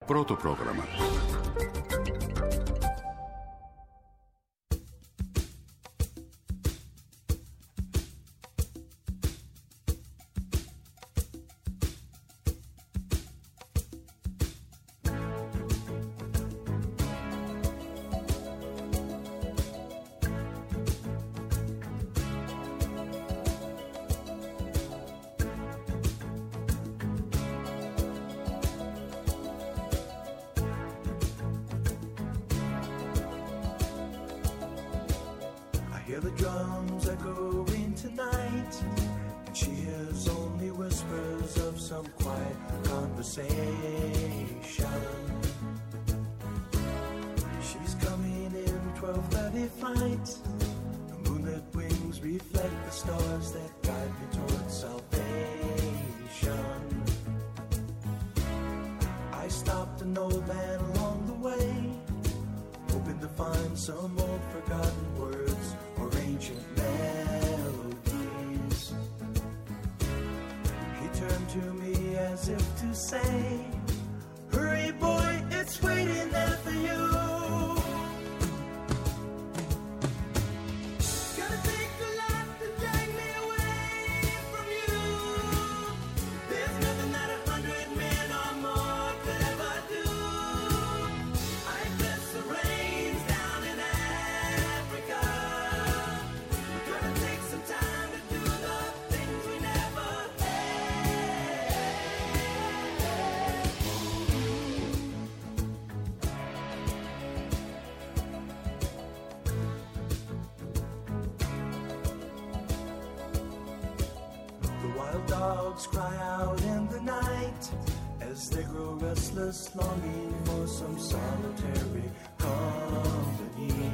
Πρώτο πρόγραμμα. Dogs cry out in the night as they grow restless, longing for some solitary company.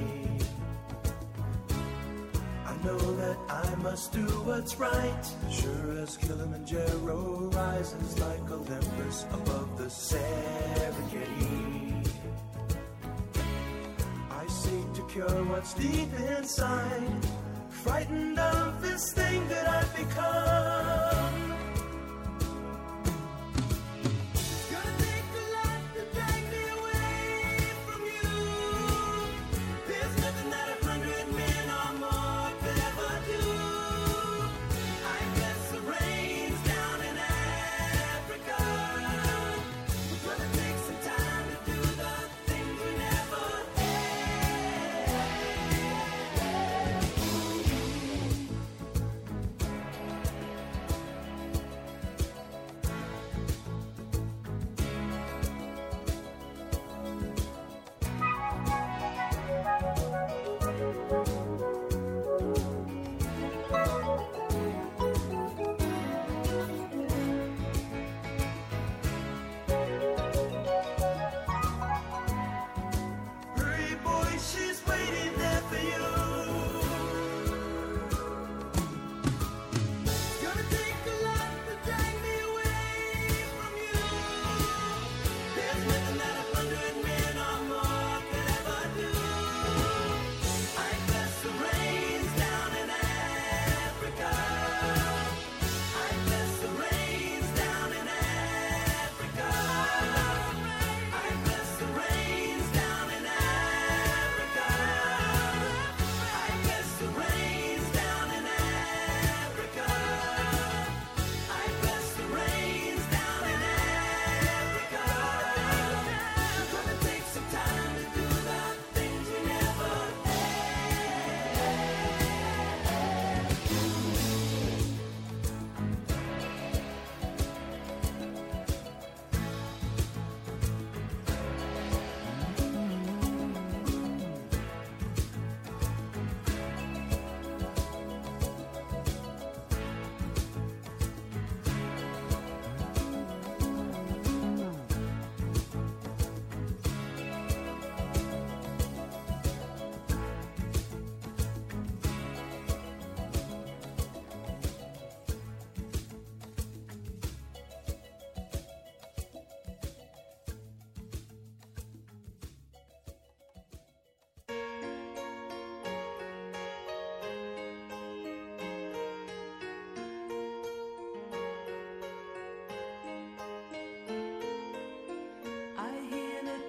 I know that I must do what's right, sure as Kilimanjaro rises like Olympus above the Serengeti. I seek to cure what's deep inside, frightened of this thing that I've become.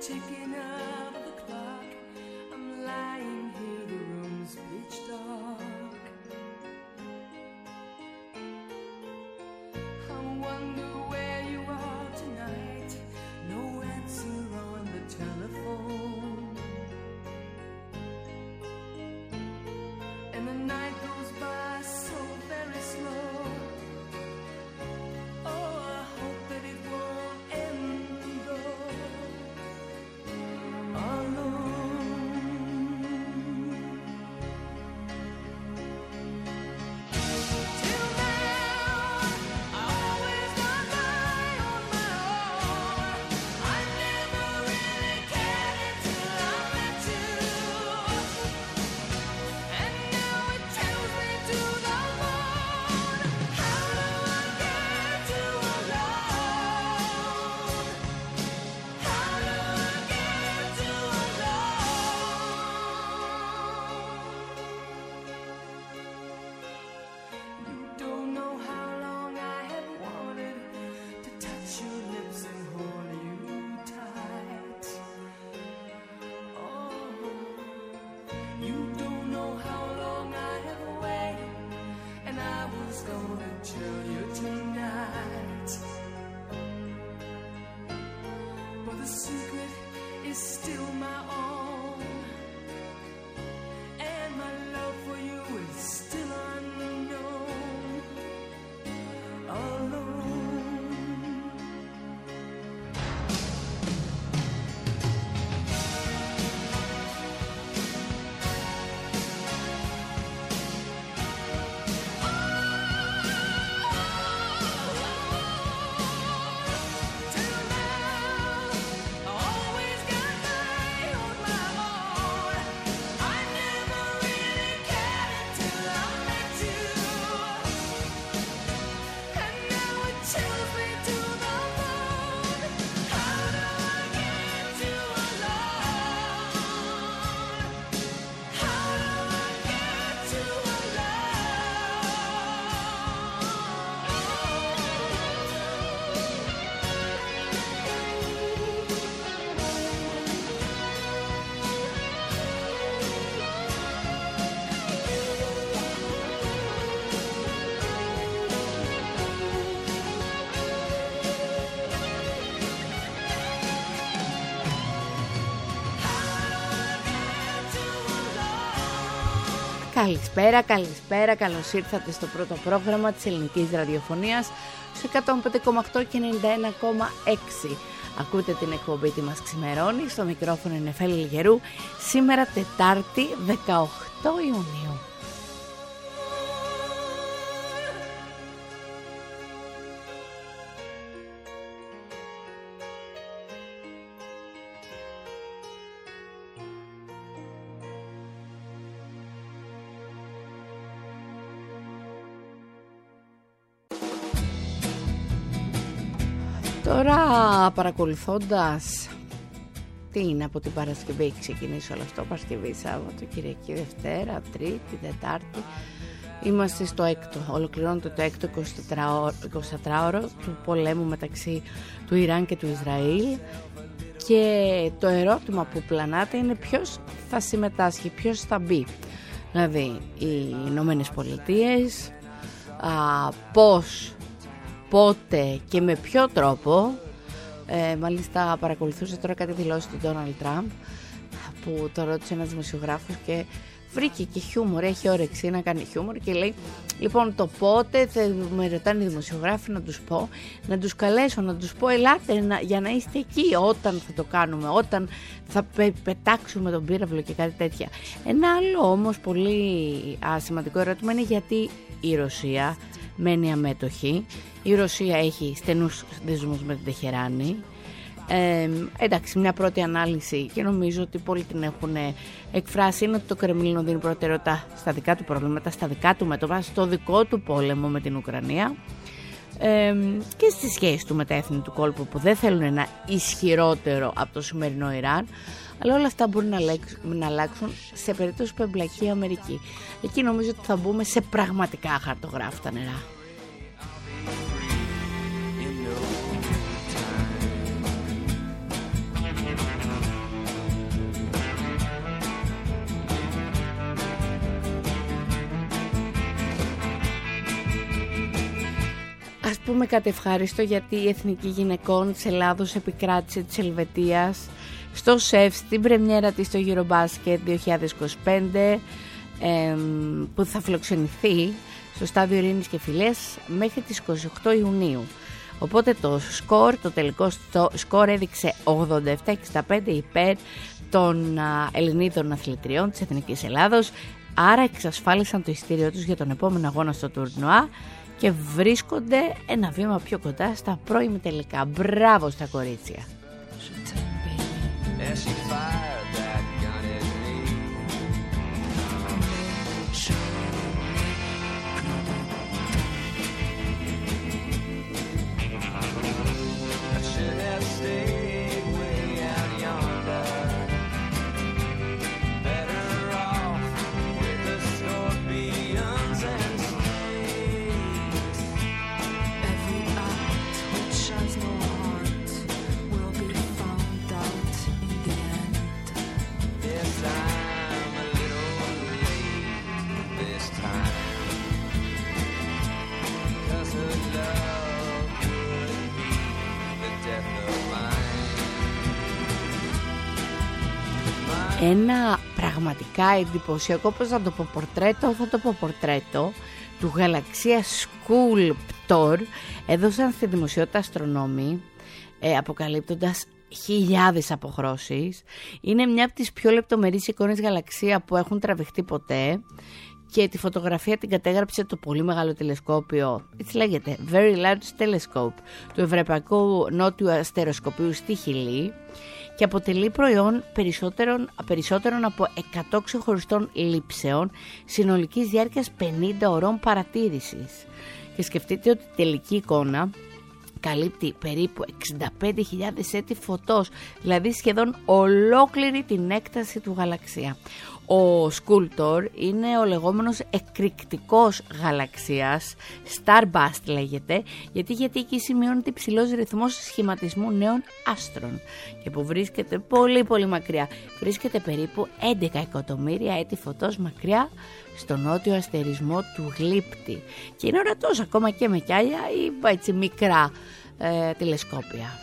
ticking of the clock. I'm lying here, the room's pitch dark. I wonder where you are tonight. No answer on the telephone. And the night goes by so very slow. Oh, I hope that it won't end though. Alone. Till now, I always got by on my own. I never really cared until I met you. And now it tells me to the moon. How do I get to alone? How do I get to alone? You don't know how long I have wanted to touch your lips and hold you tight. Oh, you don't know how long I have waited, and I was gonna tell you tonight. But the secret is still my own, and my love for you is still unknown. Alone. Till now, I always got by on my own. I never really cared until I met you. And now it tells me to the moon. How do I get to alone? How do I get to Καλησπέρα, καλησπέρα, καλώς ήρθατε στο πρώτο πρόγραμμα της ελληνικής ραδιοφωνίας στο 105,8 και 91,6. Ακούτε την εκπομπή «Τι μας ξημερώνει», στο μικρόφωνο είναι Νεφέλη Λιγερού, σήμερα Τετάρτη 18 Ιουνίου. Τώρα παρακολουθώντας τι είναι από την Παρασκευή, έχει ξεκινήσει όλο αυτό, Παρασκευή, Σάββατο, Κυριακή, Δευτέρα, Τρίτη, Τετάρτη, είμαστε στο έκτο, ολοκληρώνεται το έκτο 24ωρο του πολέμου μεταξύ του Ιράν και του Ισραήλ και το ερώτημα που πλανάται είναι ποιος θα συμμετάσχει, ποιος θα μπει, δηλαδή οι Ηνωμένες Πολιτείες, πώς, πότε και με ποιο τρόπο. Μάλιστα παρακολουθούσα τώρα κάτι δηλώσει του Ντόναλντ Τραμπ που το ρώτησε ένας δημοσιογράφος και βρήκε και χιούμορ, έχει όρεξη να κάνει χιούμορ και λέει λοιπόν το πότε με ρωτάνε οι δημοσιογράφοι να τους πω, να τους καλέσω, να τους πω ελάτε για να είστε εκεί όταν θα το κάνουμε, όταν θα πετάξουμε τον πύραυλο και κάτι τέτοια. Ένα άλλο όμως πολύ σημαντικό ερώτημα είναι γιατί η Ρωσία μένει αμέτωχη. Η Ρωσία έχει στενούς δεσμούς με την Τεχεράνη. Εντάξει, μια πρώτη ανάλυση και νομίζω ότι πολλοί την έχουν εκφράσει είναι ότι το Κρεμλίνο δίνει προτεραιότητα στα δικά του προβλήματα, στα δικά του μέτωπα, στο δικό του πόλεμο με την Ουκρανία και στη σχέση του με τα έθνη του κόλπου που δεν θέλουν ένα ισχυρότερο από το σημερινό Ιράν. Αλλά όλα αυτά μπορούν να αλλάξουν σε περίπτωση που εμπλακεί η Αμερική. Εκεί νομίζω ότι θα μπούμε σε πραγματικά χαρτογράφητα νερά. πούμε κάτι ευχάριστο, γιατί η Εθνική Γυναικών της Ελλάδος επικράτησε της Ελβετίας στο ΣΕΦ στην πρεμιέρα της στο Eurobasket 2025, που θα φιλοξενηθεί στο Στάδιο Ειρήνης και Φιλίας μέχρι τις 28 Ιουνίου. Οπότε το τελικό σκορ έδειξε 87-65 υπέρ των Ελληνίδων αθλητριών της Εθνικής Ελλάδος, άρα εξασφάλισαν το ειστήριό τους για τον επόμενο αγώνα στο τουρνουά και βρίσκονται ένα βήμα πιο κοντά στα πρώιμη τελικά. Μπράβο στα κορίτσια. Ένα πραγματικά εντυπωσιακό, πώς θα το πω, πορτρέτο του γαλαξία Sculptor έδωσαν στη δημοσιότητα αστρονόμοι, αποκαλύπτοντας χιλιάδες αποχρώσεις. Είναι μια από τις πιο λεπτομερείς εικόνες γαλαξία που έχουν τραβηχτεί ποτέ και τη φωτογραφία την κατέγραψε το πολύ μεγάλο τηλεσκόπιο, έτσι λέγεται Very Large Telescope, του Ευρωπαϊκού Νότιου Αστεροσκοπίου στη Χιλή, και αποτελεί προϊόν περισσότερων από 100 ξεχωριστών λήψεων συνολικής διάρκειας 50 ωρών παρατήρησης. Και σκεφτείτε ότι η τελική εικόνα καλύπτει περίπου 65.000 έτη φωτός, δηλαδή σχεδόν ολόκληρη την έκταση του γαλαξία. Ο Sculptor είναι ο λεγόμενος εκρηκτικός γαλαξίας, Starburst λέγεται, γιατί εκεί σημειώνεται υψηλός ρυθμός σχηματισμού νέων άστρων και που βρίσκεται πολύ πολύ μακριά. Βρίσκεται περίπου 11 εκατομμύρια έτη φωτός μακριά στο νότιο αστερισμό του Γλύπτη και είναι ορατός ακόμα και με κιάλια ή έτσι μικρά τηλεσκόπια.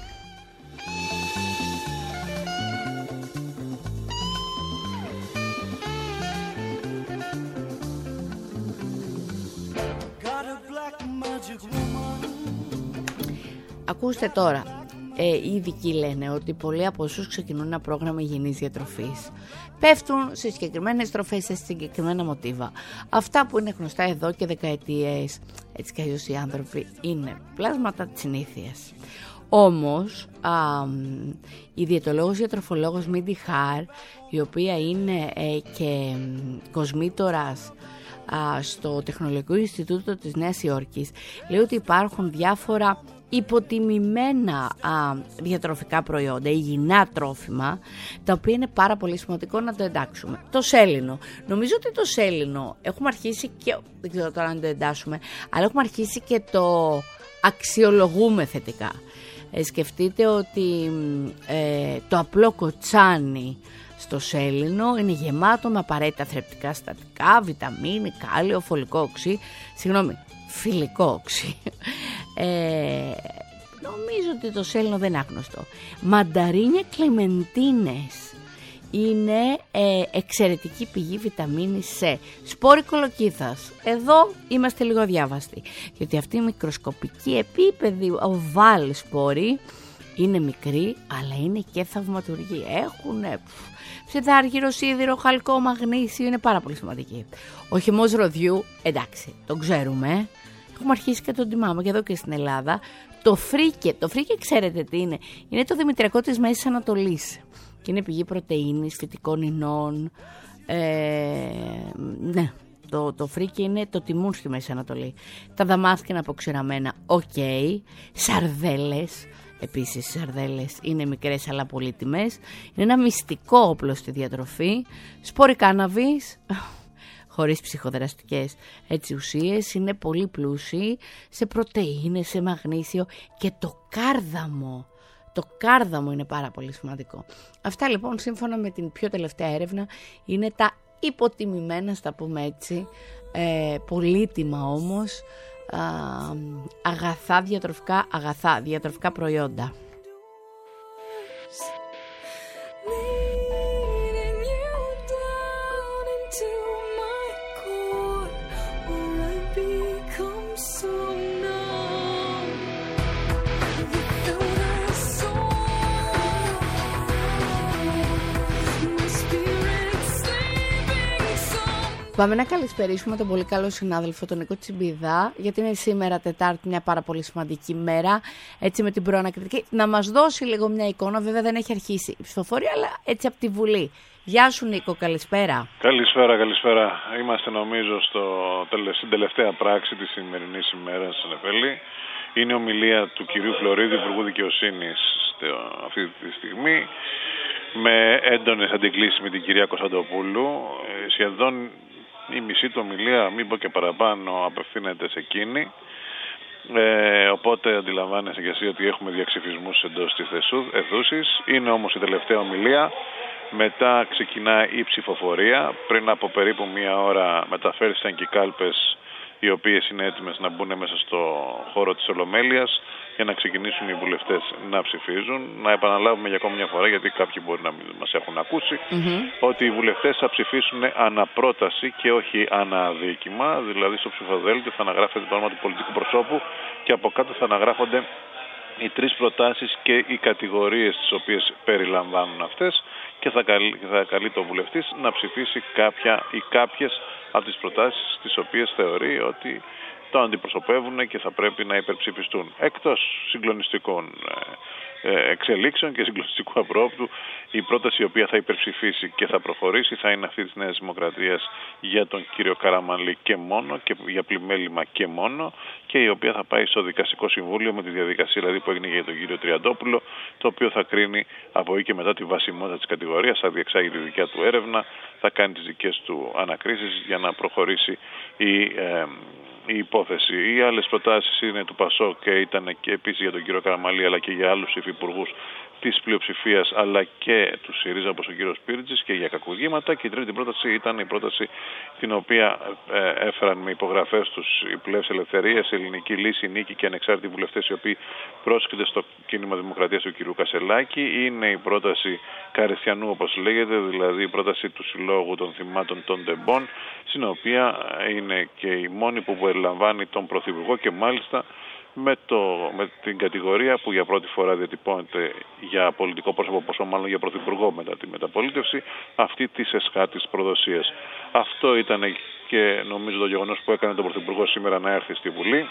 Ακούστε τώρα, οι ειδικοί λένε ότι πολλοί από όσους ξεκινούν ένα πρόγραμμα υγιεινής διατροφής πέφτουν σε συγκεκριμένες τροφές, σε συγκεκριμένα μοτίβα. Αυτά που είναι γνωστά εδώ και δεκαετίες, έτσι κι αλλιώς οι άνθρωποι, είναι πλάσματα της συνήθειας. Όμως η διαιτολόγος διατροφολόγος Μίντι Χαρ, η οποία είναι και κοσμήτορας στο Τεχνολογικό Ινστιτούτο της Νέας Υόρκης, λέει ότι υπάρχουν διάφορα υποτιμημένα διατροφικά προϊόντα, υγιεινά τρόφιμα, τα οποία είναι πάρα πολύ σημαντικό να το εντάξουμε. Το σέλινο. Νομίζω ότι το σέλινο έχουμε αρχίσει και, δεν ξέρω τώρα αν το εντάσσουμε, αλλά έχουμε αρχίσει και το αξιολογούμε θετικά. Σκεφτείτε ότι το απλό κοτσάνι στο σέλινο είναι γεμάτο με απαραίτητα θρεπτικά συστατικά, βιταμίνη, κάλιο, φιλικό οξύ. Νομίζω ότι το σέλινο δεν είναι άγνωστο. Μανταρίνια κλεμεντίνες είναι εξαιρετική πηγή βιταμίνης C. Σπόροι κολοκύθας. Εδώ είμαστε λίγο διάβαστοι, γιατί αυτή η μικροσκοπική επίπεδη οβάλ σπόροι είναι μικρή, αλλά είναι και θαυματουργοί. Έχουν ψευδάργυρο, σίδηρο, χαλκό, μαγνήσιο, είναι πάρα πολύ σημαντική. Ο χυμός ροδιού, εντάξει, τον ξέρουμε. Έχουμε αρχίσει και τον τιμάμε και εδώ και στην Ελλάδα. Το φρίκε ξέρετε τι είναι? Είναι το δημητριακό της Μέσης Ανατολής και είναι πηγή πρωτεΐνης, φυτικών ινών. Ναι, το φρίκε είναι το τιμούν στη Μέση Ανατολή. Τα δαμάσκηνα αποξηραμένα, σαρδέλες. Επίσης οι σαρδέλες είναι μικρές αλλά πολύτιμες. Είναι ένα μυστικό όπλο στη διατροφή. Σπόροι κάναβης, χωρίς ψυχοδραστικές ουσίες, είναι πολύ πλούσιοι σε πρωτεΐνες, σε μαγνήσιο, και το κάρδαμο. Το κάρδαμο είναι πάρα πολύ σημαντικό. Αυτά λοιπόν, σύμφωνα με την πιο τελευταία έρευνα, είναι τα υποτιμημένα, στα πούμε έτσι, πολύτιμα όμως διατροφικά προϊόντα. Leading you down into my core, where I become so numb. Without a soul, my spirit sleeping some. Πάμε να καλησπερίσουμε τον πολύ καλό συνάδελφο τον Νίκο Τσιμπίδα, γιατί είναι σήμερα Τετάρτη μια πάρα πολύ σημαντική μέρα, έτσι με την προανακριτική. Να μας δώσει λίγο μια εικόνα, βέβαια δεν έχει αρχίσει η ψηφοφορία, αλλά έτσι από τη Βουλή. Γεια σου Νίκο, καλησπέρα. Καλησπέρα. Είμαστε νομίζω στην τελευταία πράξη της σημερινής ημέρας, Νεφέλη. Είναι η ομιλία του κυρίου Φλωρίδη, Υπουργού Δικαιοσύνης, αυτή τη στιγμή, με έντονες αντικλήσεις με την κυρία Κωνσταντοπούλου. Σχεδόν η μισή του ομιλία, μην πω και παραπάνω, απευθύνεται σε εκείνη. Οπότε αντιλαμβάνεσαι και εσύ ότι έχουμε διαξυφισμούς εντός της αιθούσης. Είναι όμως η τελευταία ομιλία. Μετά ξεκινά η ψηφοφορία. Πριν από περίπου μία ώρα μεταφέρθηκαν και οι κάλπες, οι οποίες είναι έτοιμες να μπουν μέσα στο χώρο της Ολομέλειας για να ξεκινήσουν οι βουλευτές να ψηφίζουν. Να επαναλάβουμε για ακόμη μια φορά, γιατί κάποιοι μπορεί να μην μας έχουν ακούσει, ότι οι βουλευτές θα ψηφίσουν αναπρόταση και όχι αναδίκημα. Δηλαδή στο ψηφοδέλτιο θα αναγράφεται το όνομα του πολιτικού προσώπου και από κάτω θα αναγράφονται οι τρεις προτάσεις και οι κατηγορίες τις οποίες περιλαμβάνουν αυτές και θα καλεί το βουλευτής να ψηφίσει κάποια ή κάποιες από τις προτάσεις τις οποίες θεωρεί ότι το αντιπροσωπεύουν και θα πρέπει να υπερψηφιστούν. Εκτός συγκλονιστικών εξελίξεων και συγκλονιστικού απρόπτου, η πρόταση η οποία θα υπερψηφίσει και θα προχωρήσει θα είναι αυτή της Νέας Δημοκρατίας για τον κύριο Καραμανλή και μόνο, και για πλημέλημα και μόνο, και η οποία θα πάει στο Δικαστικό Συμβούλιο με τη διαδικασία δηλαδή που έγινε για τον κύριο Τριαντόπουλο, το οποίο θα κρίνει από εκεί και μετά τη βασιμότητα της κατηγορίας, θα διεξάγει τη δικιά του έρευνα, θα κάνει τις δικές του ανακρίσεις για να προχωρήσει η υπόθεση. Οι άλλες προτάσεις είναι του ΠΑΣΟΚ και ήταν και επίσης για τον κύριο Καραμανλή αλλά και για άλλους υφυπουργούς της πλειοψηφίας αλλά και του ΣΥΡΙΖΑ όπως ο κύριος Πύρτζης και για κακουργήματα. Και η τρίτη πρόταση ήταν η πρόταση την οποία έφεραν με υπογραφές τους οι Πλεύς Ελευθερίας, Ελληνική Λύση, Νίκη και ανεξάρτητοι βουλευτές οι οποίοι πρόσκειται στο κίνημα Δημοκρατίας του κύριου Κασελάκη. Είναι η πρόταση Καρεστιανού όπως λέγεται, δηλαδή η πρόταση του Συλλόγου των Θυμάτων των Τεμπών, στην οποία είναι και η μόνη που περιλαμβάνει τον Πρωθυπουργό και μάλιστα με την κατηγορία που για πρώτη φορά διατυπώνεται για πολιτικό πρόσωπο, πόσο μάλλον για πρωθυπουργό μετά τη μεταπολίτευση, αυτή της εσχάτης προδοσίας. Αυτό ήταν και νομίζω το γεγονός που έκανε τον Πρωθυπουργό σήμερα να έρθει στη Βουλή,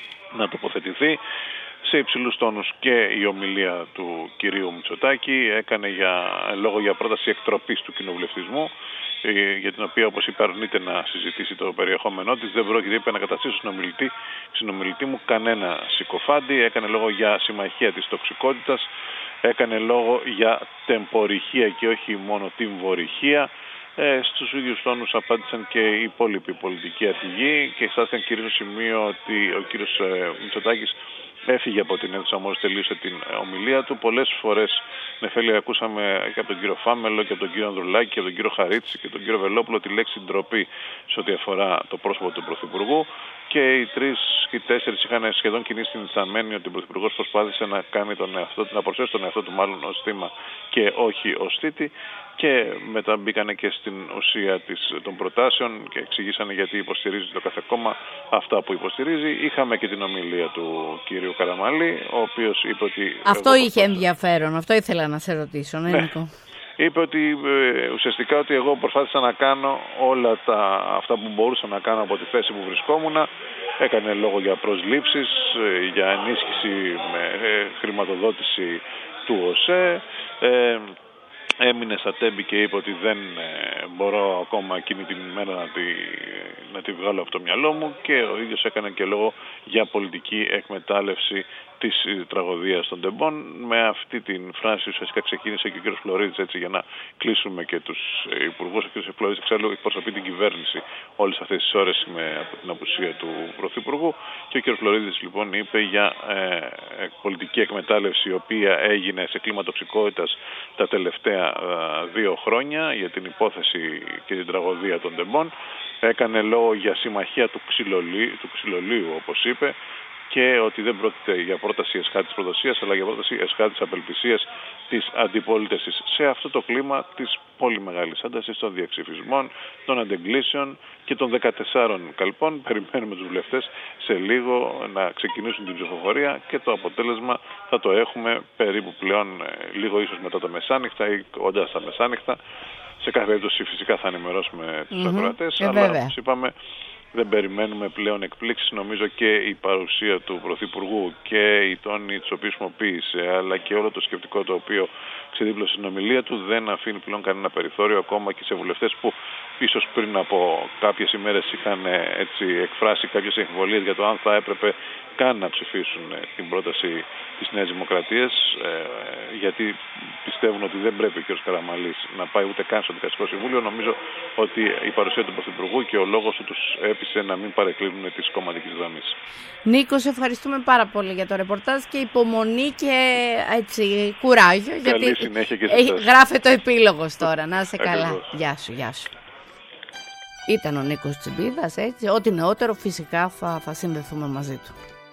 να τοποθετηθεί. Σε υψηλούς τόνους και η ομιλία του κυρίου Μητσοτάκη έκανε λόγο για πρόταση εκτροπής του κοινοβουλευτισμού, για την οποία όπως είπε αρνείται να συζητήσει το περιεχόμενό της. Δεν πρόκειται, είπε, να καταστήσω συνομιλητή μου κανένα συκοφάντη. Έκανε λόγο για συμμαχία της τοξικότητας, έκανε λόγο για τεμπορυχία και όχι μόνο τιμβορυχία. Στους ίδιους τόνους απάντησαν και οι υπόλοιποι πολιτικοί αρχηγοί και στάθηκαν κυρίως στο σημείο ότι ο κύριος Μητσοτάκης έφυγε από την αίθουσα μόλις τελείωσε την ομιλία του. Πολλές φορές, Νεφέλη, ακούσαμε και από τον κύριο Φάμελο και από τον κύριο Ανδρουλάκη και από τον κύριο Χαρίτση και τον κύριο Βελόπουλο τη λέξη ντροπή σε ό,τι αφορά το πρόσωπο του Πρωθυπουργού. Και οι τρεις και οι τέσσερις είχαν σχεδόν κινήσει την ισταμένη ότι ο Πρωθυπουργός προσπάθησε να κάνει να προσθέσει τον εαυτό του μάλλον ως θύμα και όχι ως θήτη. Και μετά μπήκανε και στην ουσία των προτάσεων και εξηγήσανε γιατί υποστηρίζει το κάθε κόμμα αυτά που υποστηρίζει. Είχαμε και την ομιλία του κύριου Καραμανλή, ο οποίος είπε ότι... Αυτό είχε ενδιαφέρον, αυτό ήθελα να σε ρωτήσω, ναι, Νίκο. Είπε ότι ουσιαστικά ότι εγώ προσπάθησα να κάνω όλα αυτά που μπορούσα να κάνω από τη θέση που βρισκόμουν. Έκανε λόγο για προσλήψεις, για ενίσχυση με χρηματοδότηση του ΟΣΕ. Έμεινε στα τέμπη και είπε ότι δεν μπορώ ακόμα εκείνη την ημέρα να τη βγάλω από το μυαλό μου, και ο ίδιος έκανε και λόγο για πολιτική εκμετάλλευση της τραγωδίας των Τεμπών. Με αυτή την φράση ουσιαστικά ξεκίνησε και ο κ. Φλωρίδης, έτσι για να κλείσουμε και τους υπουργούς. Ο κ. Φλωρίδης εξάλλου εκπροσωπεί την κυβέρνηση όλες αυτές τις ώρες από την απουσία του Πρωθυπουργού, και ο κ. Φλωρίδης λοιπόν είπε για πολιτική εκμετάλλευση η οποία έγινε σε κλίμα τοξικότητας τα τελευταία 2 χρόνια για την υπόθεση και την τραγωδία των Τεμπών. έκανε λόγο για συμμαχία του ξυλολίου, όπως είπε, και ότι δεν πρόκειται για πρόταση εσχάτης προδοσίας, αλλά για πρόταση εσχάτης απελπισίας της αντιπολίτευσης. Σε αυτό το κλίμα της πολύ μεγάλης έντασης των διεξυφισμών, των αντεγκλήσεων και των 14 καλπών, περιμένουμε τους βουλευτές σε λίγο να ξεκινήσουν την ψηφοφορία και το αποτέλεσμα θα το έχουμε περίπου πλέον λίγο ίσως μετά τα μεσάνυχτα ή κοντά στα μεσάνυχτα. Σε κάθε περίπτωση φυσικά θα ενημερώσουμε τους ακροατές, αλλά όπως είπαμε, δεν περιμένουμε πλέον εκπλήξεις. Νομίζω και η παρουσία του Πρωθυπουργού και οι τόνοι τους οποίους χρησιμοποίησε, αλλά και όλο το σκεπτικό το οποίο ξεδίπλωσε στην ομιλία του, δεν αφήνει πλέον κανένα περιθώριο ακόμα και σε βουλευτές που ίσως πριν από κάποιες ημέρες είχαν εκφράσει κάποιες αμφιβολίες για το αν θα έπρεπε καν να ψηφίσουν την πρόταση της Νέας Δημοκρατίας, γιατί πιστεύουν ότι δεν πρέπει ο κ. Καραμανλής να πάει ούτε καν στο Δικαστικό Συμβούλιο. Νομίζω ότι η παρουσία του Πρωθυπουργού και ο λόγος του τους έπεισε να μην παρεκκλίνουν της κομματικής γραμμής. Νίκο, σε ευχαριστούμε πάρα πολύ για το ρεπορτάζ και υπομονή και έτσι κουράγιο. Καλή γιατί συνέχεια και σε εσάς. γράφε το επίλογος τώρα. Να είσαι καλά. Ακριβώς. Γεια σου, γεια σου. Ήταν ο Νίκος Τσιμπίδας, έτσι. Ό,τι νεότερο φυσικά θα συνδεθούμε μαζί του.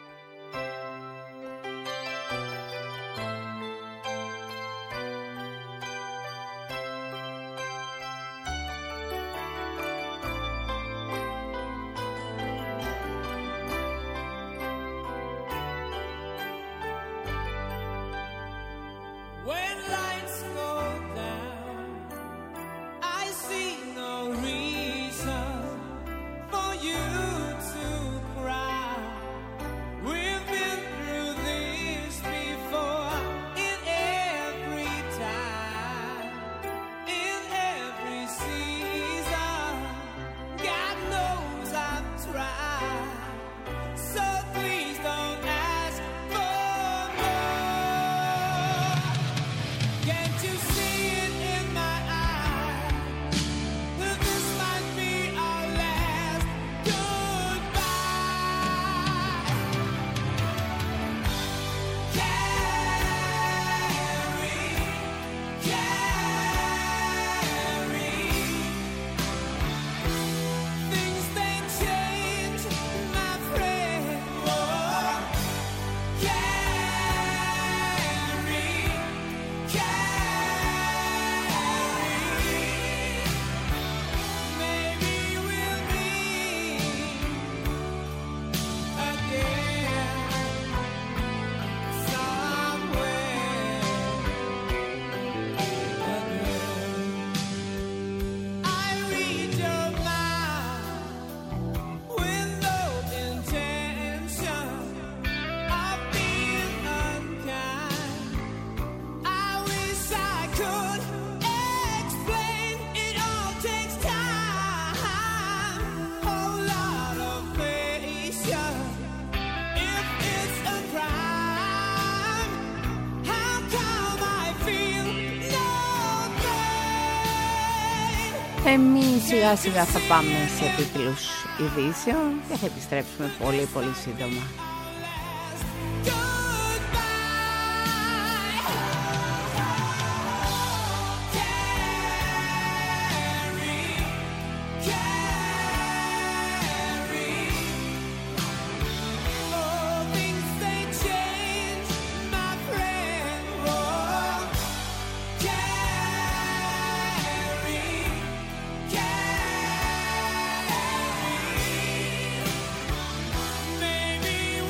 When lights go down, I see no reason for you to cry. We've been through this before, in every time, in every season. God knows I've tried, so please don't ask for more. Can't you see it in my eyes that this might be our last goodbye? Carry, things they change, my friend. Oh, maybe we'll meet again somewhere again. I read your mind with no intention of being unkind. I wish I could explain. It all takes time, whole lot of patience. If it's a crime, how come I feel no pain? Εμείς σιγά σιγά θα πάμε σε τίτλους ειδήσεων και θα επιστρέψουμε πολύ πολύ σύντομα. Maybe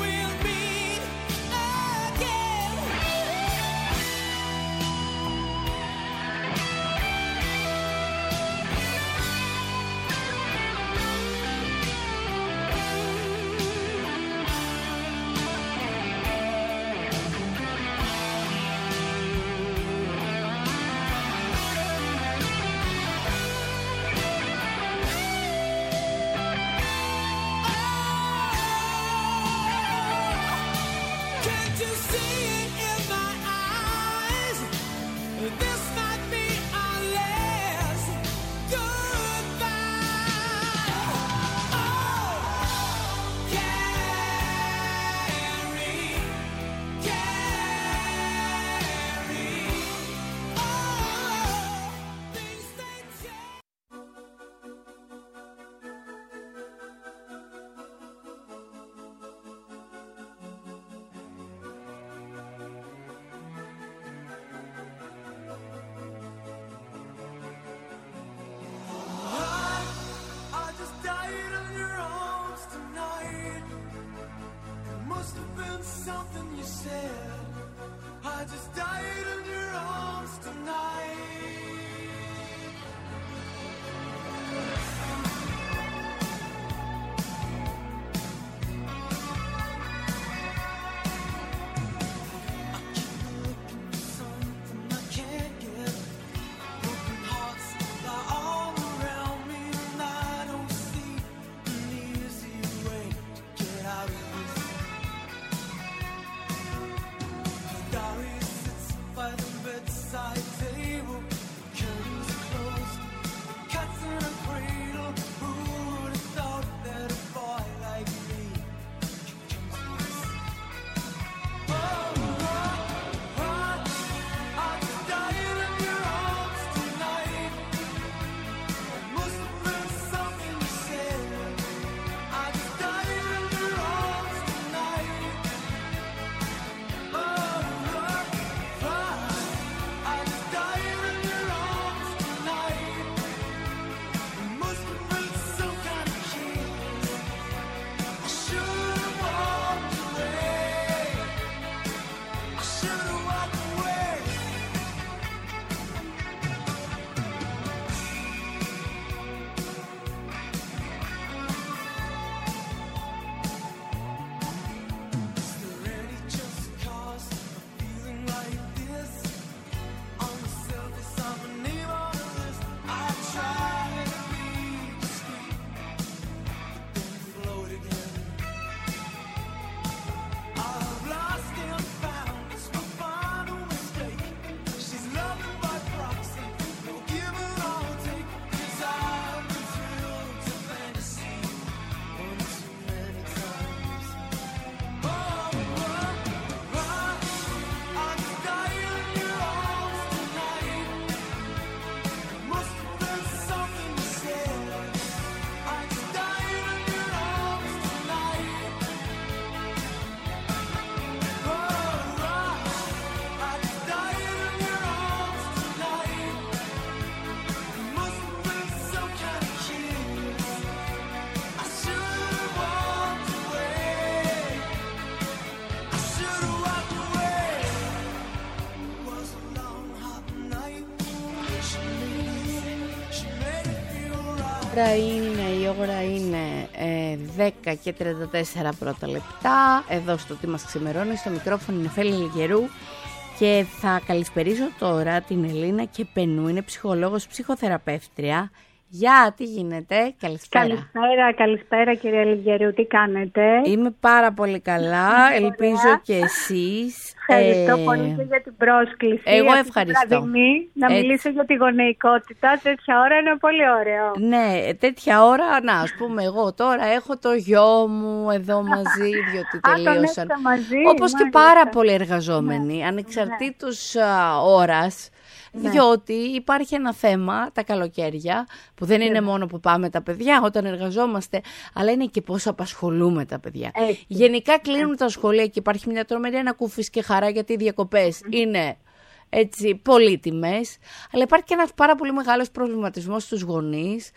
Η ώρα είναι 10 και 34 πρώτα λεπτά. Εδώ στο Τι μας ξημερώνει, στο μικρόφωνο είναι Φέλη Λιγερού. Και θα καλησπερίσω τώρα την Ελίνα Κεπενού, είναι ψυχολόγος, ψυχοθεραπεύτρια. Γεια, τι γίνεται, καλησπέρα. Καλησπέρα κυρία Λιγερού, τι κάνετε? Είμαι πάρα πολύ καλά, ελπίζω και εσείς. Ευχαριστώ πολύ και για την πρόσκληση. Εγώ ευχαριστώ. Να μιλήσω για τη γονεϊκότητα, τέτοια ώρα είναι πολύ ωραίο. Ναι, τέτοια ώρα, να ας πούμε εγώ τώρα έχω το γιο μου εδώ μαζί, διότι τελείωσαν. Όπως και πάρα πολλοί εργαζόμενοι, ανεξαρτήτως ώρας. Διότι υπάρχει ένα θέμα τα καλοκαίρια που δεν είναι μόνο που πάμε τα παιδιά όταν εργαζόμαστε, αλλά είναι και πώς απασχολούμε τα παιδιά. Γενικά κλείνουν τα σχολεία και υπάρχει μια τρομερή ανακούφιση και χαρά γιατί οι διακοπές είναι έτσι πολύτιμες, αλλά υπάρχει και ένας πάρα πολύ μεγάλος προβληματισμός στους γονείς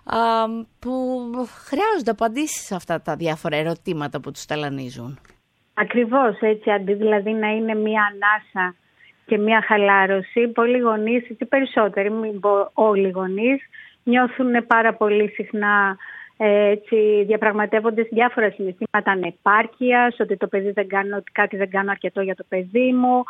που χρειάζονται απαντήσεις σε αυτά τα διάφορα ερωτήματα που τους ταλανίζουν. Ακριβώς έτσι, αντί δηλαδή να είναι μια ανάσα και μια χαλάρωση, πολλοί γονείς, ή περισσότεροι, μην πω όλοι οι γονείς, νιώθουν πάρα πολύ συχνά, έτσι, διαπραγματεύονται διάφορα συναισθήματα ανεπάρκειας, ότι το παιδί ότι κάτι δεν κάνω αρκετό για το παιδί μου,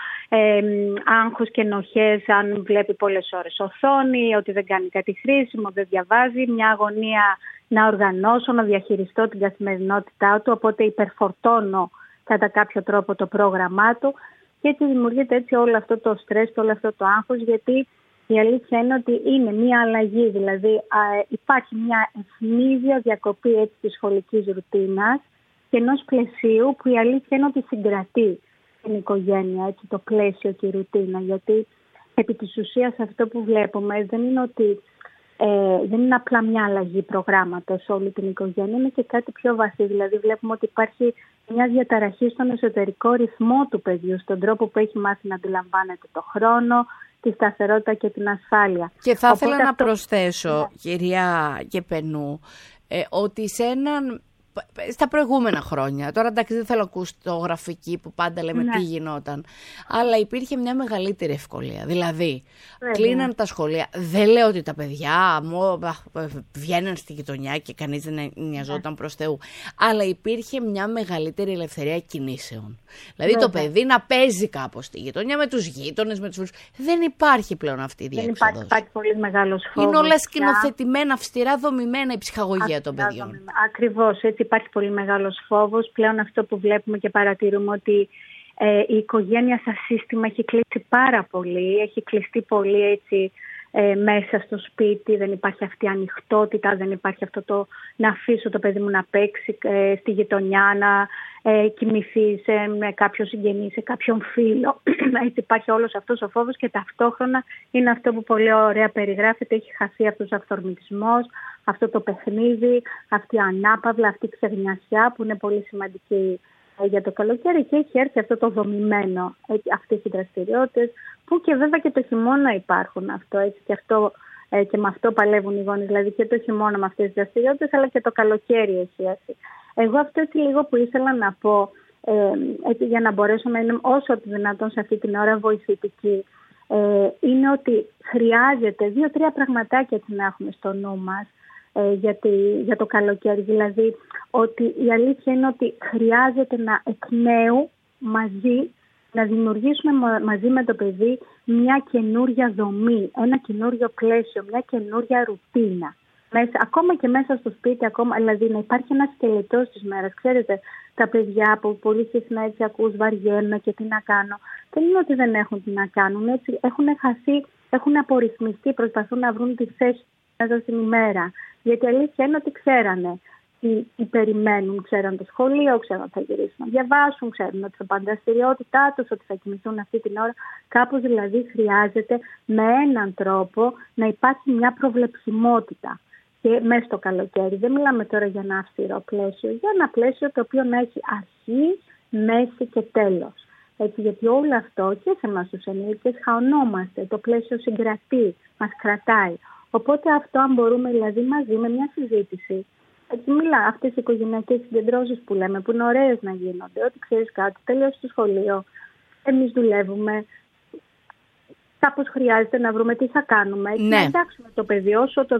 άγχος και ενοχές αν βλέπει πολλές ώρες οθόνη, ότι δεν κάνει κάτι χρήσιμο, δεν διαβάζει, μια αγωνία να οργανώσω, να διαχειριστώ την καθημερινότητά του, οπότε υπερφορτώνω κατά κάποιο τρόπο το πρόγραμμά του. Και έτσι δημιουργείται έτσι όλο αυτό το στρες και όλο αυτό το άγχος, γιατί η αλήθεια είναι ότι είναι μια αλλαγή, δηλαδή υπάρχει μια ευνίδια διακοπή έτσι, της σχολικής ρουτίνας και ενός πλαισίου που η αλήθεια είναι ότι συγκρατεί την οικογένεια, έτσι, το πλαίσιο και η ρουτίνα, γιατί επί της ουσίας αυτό που βλέπουμε δεν είναι ότι δεν είναι απλά μια αλλαγή προγράμματος όλη την οικογένεια, είναι και κάτι πιο βαθύ. Δηλαδή βλέπουμε ότι υπάρχει μια διαταραχή στον εσωτερικό ρυθμό του παιδιού, στον τρόπο που έχει μάθει να αντιλαμβάνεται το χρόνο, τη σταθερότητα και την ασφάλεια. Και θα ήθελα να προσθέσω, κυρία Κεπενού, ότι στα προηγούμενα χρόνια, τώρα εντάξει δεν θέλω να ακούσω το γραφική που πάντα λέμε τι γινόταν, αλλά υπήρχε μια μεγαλύτερη ευκολία. Δηλαδή, κλείναν τα σχολεία. Δεν λέω ότι τα παιδιά βγαίναν στη γειτονιά και κανείς δεν νοιαζόταν προς Θεού, αλλά υπήρχε μια μεγαλύτερη ελευθερία κινήσεων. Δηλαδή το παιδί να παίζει κάπως στη γειτονιά με τους γείτονες, με τους φίλους. Δεν υπάρχει πλέον αυτή η διέξοδος. Δεν υπάρχει πολύ μεγάλος φόβος. Είναι όλα σκηνοθετημένα, αυστηρά δομημένα η ψυχαγωγία των παιδιών. Ακριβώς, έτσι υπάρχει πολύ μεγάλος φόβος. Πλέον αυτό που βλέπουμε και παρατηρούμε ότι η οικογένεια σαν σύστημα έχει κλείσει πάρα πολύ, έχει κλειστεί πολύ έτσι μέσα στο σπίτι, δεν υπάρχει αυτή η ανοιχτότητα, δεν υπάρχει αυτό το να αφήσω το παιδί μου να παίξει στη γειτονιά, να κοιμηθεί με κάποιον συγγενή, σε κάποιον φίλο. Έτσι υπάρχει όλος αυτός ο φόβος και ταυτόχρονα είναι αυτό που πολύ ωραία περιγράφεται, έχει χαθεί αυτός ο αυθορμητισμός, αυτό το παιχνίδι, αυτή η ανάπαυλα, αυτή η ξεγνιασιά που είναι πολύ σημαντική για το καλοκαίρι και έχει έρθει αυτό το δομημένο, αυτές οι δραστηριότητες που και βέβαια και το χειμώνα υπάρχουν αυτό, έτσι, και με αυτό παλεύουν οι γονείς, δηλαδή και το χειμώνα με αυτές τις δραστηριότητες αλλά και το καλοκαίρι έτσι. Εγώ αυτό έτσι λίγο που ήθελα να πω, έτσι, για να μπορέσω να είναι όσο το δυνατόν σε αυτή την ώρα βοηθητική, είναι ότι χρειάζεται 2-3 πραγματάκια έτσι να έχουμε στο νου μας για το καλοκαίρι. Δηλαδή ότι η αλήθεια είναι ότι χρειάζεται να εκ νέου μαζί να δημιουργήσουμε μαζί με το παιδί μια καινούρια δομή, ένα καινούριο πλαίσιο, μια καινούρια ρουτίνα. Ακόμα και μέσα στο σπίτι, δηλαδή να υπάρχει ένα σκελετός της μέρας. Ξέρετε, τα παιδιά που πολύ συχνά έτσι ακούς βαριέμαι και τι να κάνω. Δεν είναι ότι δεν έχουν τι να κάνουν, έτσι, έχουν χαθεί, έχουν απορριθμιστεί, προσπαθούν να βρουν τη θέση μέσα στην ημέρα. Γιατί αλήθεια είναι ότι ξέρανε τι περιμένουν, ξέραν το σχολείο, ξέραν ότι θα γυρίσουν να διαβάσουν, ξέρουν ότι θα πάνε τα δραστηριότητά τους, ότι θα κοιμηθούν αυτή την ώρα. Κάπως δηλαδή χρειάζεται με έναν τρόπο να υπάρχει μια προβλεψιμότητα. Και μέσα στο καλοκαίρι δεν μιλάμε τώρα για ένα αυστηρό πλαίσιο, για ένα πλαίσιο το οποίο να έχει αρχή, μέση και τέλος. Έτσι, γιατί όλο αυτό και σε εμάς τους ενήλικες χαωνόμαστε, το πλαίσιο συγκρατεί, μας κρατάει. Οπότε αυτό αν μπορούμε δηλαδή μαζί με μια συζήτηση, έτσι αυτές οι οικογενειακές συγκεντρώσεις που λέμε, που είναι ωραίες να γίνονται, ότι ξέρεις κάτι, τελείωσε το σχολείο, εμείς δουλεύουμε, κάπως χρειάζεται να βρούμε τι θα κάνουμε. Έτσι, Ναι. να εντάξουμε το παιδί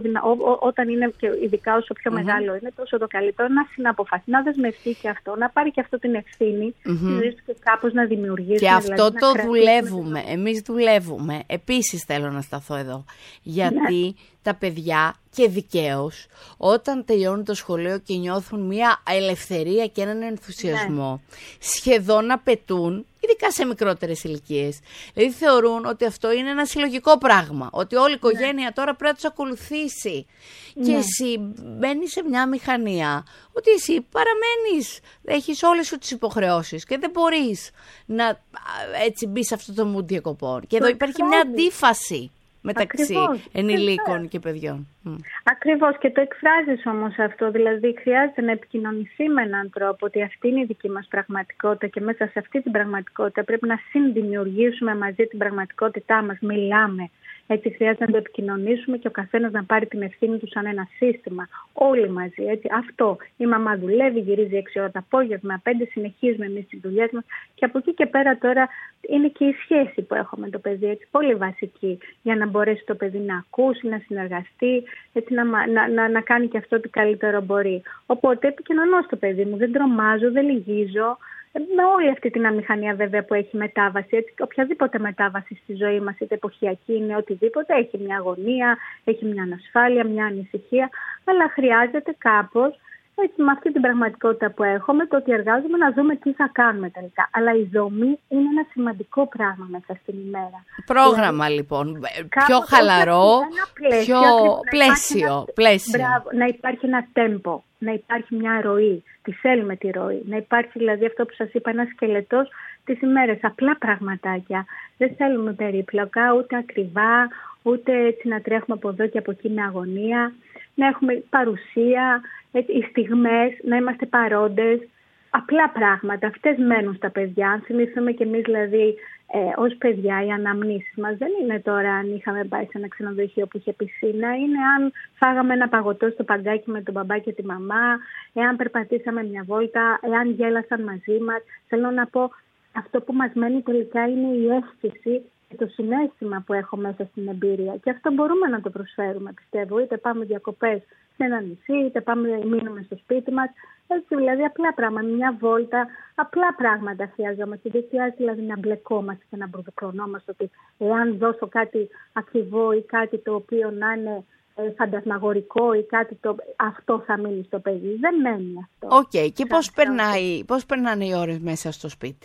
όταν είναι, και ειδικά όσο πιο μεγάλο είναι, τόσο το καλύτερο, να συναποφασίσει, να δεσμευτεί και αυτό, να πάρει και αυτό την ευθύνη της ζωής του και κάπως να δημιουργήσει. Και αυτό δηλαδή, το να κρατήσουμε δουλεύουμε. Εμείς δουλεύουμε. Επίσης θέλω να σταθώ εδώ. Γιατί τα παιδιά, και δικαίως, όταν τελειώνουν το σχολείο και νιώθουν μια ελευθερία και έναν ενθουσιασμό, σχεδόν απαιτούν, ειδικά σε μικρότερες ηλικίες, δηλαδή θεωρούν ότι αυτό είναι ένα συλλογικό πράγμα, ότι όλη η οικογένεια τώρα πρέπει να τους ακολουθήσει. Και εσύ μπαίνεις σε μια μηχανία, ότι εσύ παραμένεις, έχεις όλες σου τις υποχρεώσεις και δεν μπορείς να έτσι μπεις σε αυτό το mood διακοπών. Και εδώ υπάρχει μια αντίφαση μεταξύ ενηλίκων και παιδιών. Ακριβώς, και το εκφράζεις όμως αυτό, δηλαδή χρειάζεται να επικοινωνηθεί με έναν τρόπο ότι αυτή είναι η δική μας πραγματικότητα και μέσα σε αυτή την πραγματικότητα πρέπει να συνδημιουργήσουμε μαζί την πραγματικότητά μας, μιλάμε. Έτσι χρειάζεται να το επικοινωνήσουμε και ο καθένας να πάρει την ευθύνη του σαν ένα σύστημα. Όλοι μαζί. Έτσι. Αυτό. Η μαμά δουλεύει, γυρίζει 6 ώρα το απόγευμα, 5 συνεχίζουμε εμείς τις δουλειές μας. Και από εκεί και πέρα τώρα είναι και η σχέση που έχω με το παιδί. Έτσι, πολύ βασική. Για να μπορέσει το παιδί να ακούσει, να συνεργαστεί, έτσι, να κάνει και αυτό τι καλύτερο μπορεί. Οπότε επικοινωνώ στο παιδί μου. Δεν τρομάζω, δεν λυγίζω. Με όλη αυτή την αμηχανία βέβαια που έχει μετάβαση, έτσι, οποιαδήποτε μετάβαση στη ζωή μας, είτε εποχιακή είναι οτιδήποτε, έχει μια αγωνία, έχει μια ανασφάλεια, μια ανησυχία, αλλά χρειάζεται κάπως, έτσι, με αυτή την πραγματικότητα που έχουμε, το ότι εργάζομαι, να δούμε τι θα κάνουμε τελικά. Αλλά η δομή είναι ένα σημαντικό πράγμα μέσα στην ημέρα. Πρόγραμμα λοιπόν, πιο χαλαρό, πιο πλαίσιο. Μπράβο, να υπάρχει ένα τέμπο, να υπάρχει μια ροή. Τη θέλουμε τη ροή. Να υπάρχει δηλαδή αυτό που σας είπα, ένα σκελετός τις ημέρες. Απλά πραγματάκια. Δεν θέλουμε περίπλοκα, ούτε ακριβά, ούτε έτσι να τρέχουμε από εδώ και από εκεί με αγωνία. Να έχουμε παρουσία, έτσι, οι στιγμές, να είμαστε παρόντες. Απλά πράγματα. Αυτές μένουν στα παιδιά. Αν θυμηθούμε κι εμείς δηλαδή ως παιδιά, οι αναμνήσεις μας δεν είναι τώρα αν είχαμε πάει σε ένα ξενοδοχείο που είχε πισίνα. Είναι αν φάγαμε ένα παγωτό στο παγκάκι με τον μπαμπά και τη μαμά, εάν περπατήσαμε μια βόλτα, εάν γέλασαν μαζί μας. Θέλω να πω, αυτό που μας μένει τελικά είναι η αίσθηση και το συναίσθημα που έχω μέσα στην εμπειρία. Και αυτό μπορούμε να το προσφέρουμε, πιστεύω. Είτε πάμε διακοπές σε ένα νησί, είτε μείνουμε στο σπίτι μας. Έτσι δηλαδή απλά πράγματα, μια βόλτα, απλά πράγματα χρειαζόμαστε. Δεν χρειάζεται δηλαδή να μπλεκόμαστε και να μπουρδουκλωνόμαστε ότι εάν δώσω κάτι ακριβό ή κάτι το οποίο να είναι φαντασμαγορικό ή κάτι αυτό θα μείνει στο παιδί. Δεν μένει αυτό. Οκ. Και πώς περνάνε οι ώρες μέσα στο σπίτι?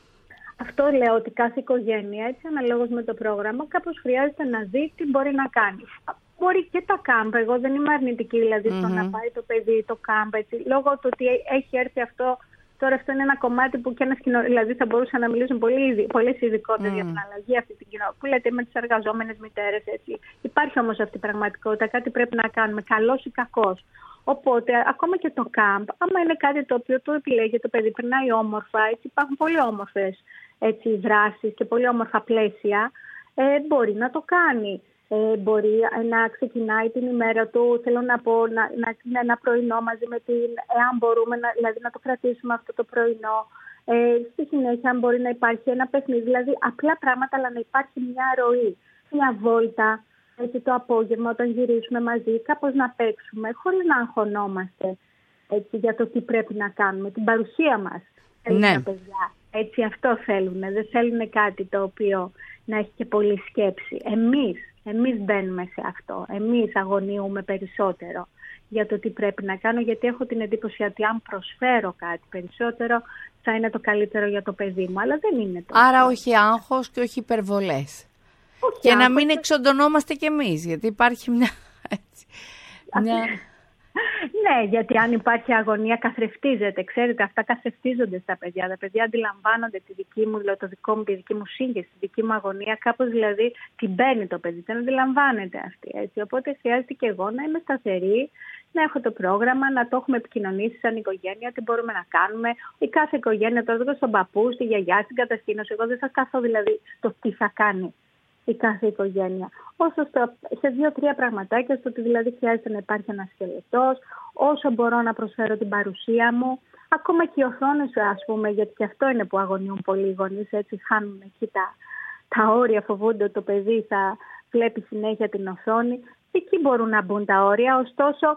Αυτό λέω ότι κάθε οικογένεια, έτσι αναλόγως με το πρόγραμμα, κάπως χρειάζεται να δει τι μπορεί να κάνει. Μπορεί και τα κάμπ. Εγώ δεν είμαι αρνητική δηλαδή στο να πάει το παιδί το κάμπ. Έτσι, λόγω του ότι έχει έρθει αυτό. Τώρα αυτό είναι ένα κομμάτι που και δηλαδή θα μπορούσαν να μιλήσουν πολλές ειδικότητες για την αλλαγή αυτή την κοινότητα. Που λέτε με τις εργαζόμενες μητέρες. Έτσι. Υπάρχει όμως αυτή η πραγματικότητα. Κάτι πρέπει να κάνουμε, καλός ή κακός. Οπότε, ακόμα και το κάμπ, άμα είναι κάτι το οποίο το επιλέγει το παιδί, περνάει όμορφα, έτσι, υπάρχουν πολύ όμορφες δράσεις και πολύ όμορφα πλαίσια, μπορεί να το κάνει. Μπορεί να ξεκινάει την ημέρα του, θέλω να πω, ένα πρωινό μαζί με εάν μπορούμε δηλαδή να το κρατήσουμε αυτό το πρωινό. Στη συνέχεια, αν μπορεί να υπάρχει ένα παιχνίδι, δηλαδή απλά πράγματα, αλλά να υπάρχει μια ροή, μια βόλτα. Έτσι το απόγευμα όταν γυρίσουμε μαζί, κάπως να παίξουμε, χωρίς να αγχωνόμαστε έτσι, για το τι πρέπει να κάνουμε, την παρουσία μας. Ναι. Τα παιδιά. Έτσι αυτό θέλουν. Δεν θέλουν κάτι το οποίο να έχει και πολλή σκέψη. Εμείς μπαίνουμε σε αυτό. Εμείς αγωνιούμε περισσότερο για το τι πρέπει να κάνω, γιατί έχω την εντύπωση ότι αν προσφέρω κάτι περισσότερο θα είναι το καλύτερο για το παιδί μου. Αλλά δεν είναι τόσο. Άρα όχι άγχος και όχι υπερβολές. Και να μην εξοντωνόμαστε κι εμείς, γιατί υπάρχει μια... Ναι, γιατί αν υπάρχει αγωνία καθρεφτίζεται. Ξέρετε, αυτά καθρεφτίζονται στα παιδιά. Τα παιδιά αντιλαμβάνονται τη δική μου σύγχυση, τη δική μου αγωνία. Κάπως δηλαδή την μπαίνει το παιδί, την αντιλαμβάνεται αυτή. Έτσι. Οπότε χρειάζεται και εγώ να είμαι σταθερή, να έχω το πρόγραμμα, να το έχουμε επικοινωνήσει σαν οικογένεια, τι μπορούμε να κάνουμε. Η κάθε οικογένεια, τώρα στον παππού, στη γιαγιά, στην κατασκήνωση. Εγώ δεν θα σταθώ δηλαδή στο τι θα κάνει η κάθε οικογένεια. Όσο σε 2-3 πραγματάκια, στο ότι δηλαδή χρειάζεται να υπάρχει ένας σκελετός, όσο μπορώ να προσφέρω την παρουσία μου, ακόμα και οι οθόνες, ας πούμε, γιατί και αυτό είναι που αγωνιούν πολλοί γονείς, έτσι χάνουν εκεί στα όρια φοβούνται ότι το παιδί θα βλέπει συνέχεια την οθόνη. Εκεί μπορούν να μπουν τα όρια, ωστόσο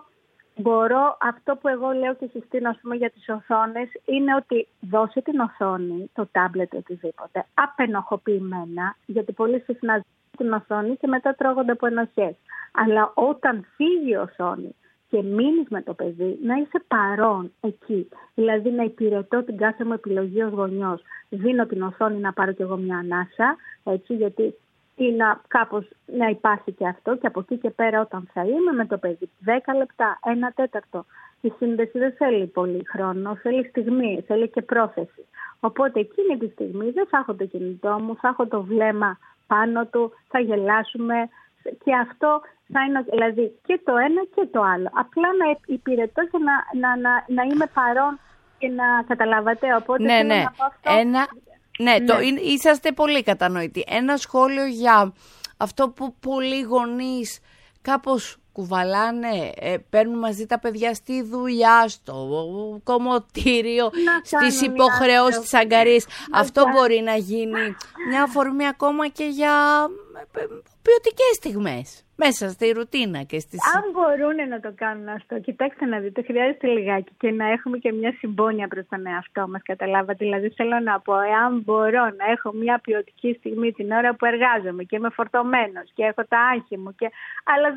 αυτό που εγώ λέω και συστήνω για τις οθόνες είναι ότι δώσε την οθόνη, το τάμπλετ, οτιδήποτε, απενοχοποιημένα, γιατί πολύ συχνά δίνουν την οθόνη και μετά τρώγονται από ενοχές. Αλλά όταν φύγει η οθόνη και μείνεις με το παιδί, να είσαι παρόν εκεί. Δηλαδή να υπηρετώ την κάθε μου επιλογή ως γονιός. Δίνω την οθόνη να πάρω κι εγώ μια ανάσα, έτσι, γιατί ή κάπως να υπάρχει και αυτό, και από εκεί και πέρα όταν θα είμαι με το παιδί 10 λεπτά, 1/4, η σύνδεση δεν θέλει πολύ χρόνο, θέλει στιγμή, θέλει και πρόθεση. Οπότε εκείνη τη στιγμή δεν θα έχω το κινητό μου, θα έχω το βλέμμα πάνω του, θα γελάσουμε και αυτό θα είναι δηλαδή και το ένα και το άλλο. Απλά να υπηρετώ και να είμαι παρόν και να καταλάβατε. Οπότε ναι. Να πω αυτό. Ναι, είσαστε πολύ κατανοητοί. Ένα σχόλιο για αυτό που πολλοί γονείς κάπως κουβαλάνε, παίρνουν μαζί τα παιδιά στη δουλειά, στο κομμωτήριο, στις υποχρεώσεις της αγκαρίας. Αυτό μπορεί να γίνει μια αφορμή ακόμα και για ποιοτικές στιγμές μέσα στη ρουτίνα και στις... Αν μπορούν να το κάνουν αυτό, κοιτάξτε να δείτε, χρειάζεται λιγάκι και να έχουμε και μια συμπόνια προς τον εαυτό μας, καταλάβατε. Δηλαδή θέλω να πω, εάν μπορώ να έχω μια ποιοτική στιγμή την ώρα που εργάζομαι και είμαι φορτωμένος και έχω τα άγχη μου, αλλά